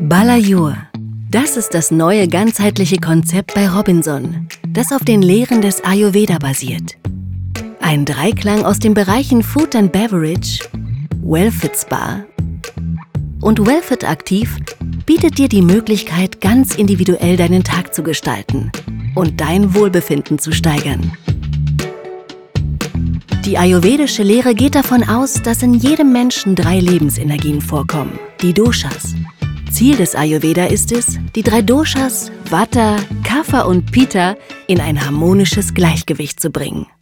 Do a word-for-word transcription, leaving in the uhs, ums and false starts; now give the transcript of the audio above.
Balayur. Das ist das neue ganzheitliche Konzept bei Robinson, das auf den Lehren des Ayurveda basiert. Ein Dreiklang aus den Bereichen Food and Beverage, Wellfit Spa und Wellfit Aktiv bietet dir die Möglichkeit, ganz individuell deinen Tag zu gestalten und dein Wohlbefinden zu steigern. Die ayurvedische Lehre geht davon aus, dass in jedem Menschen drei Lebensenergien vorkommen, die Doshas. Ziel des Ayurveda ist es, die drei Doshas, Vata, Kapha und Pitta, in ein harmonisches Gleichgewicht zu bringen.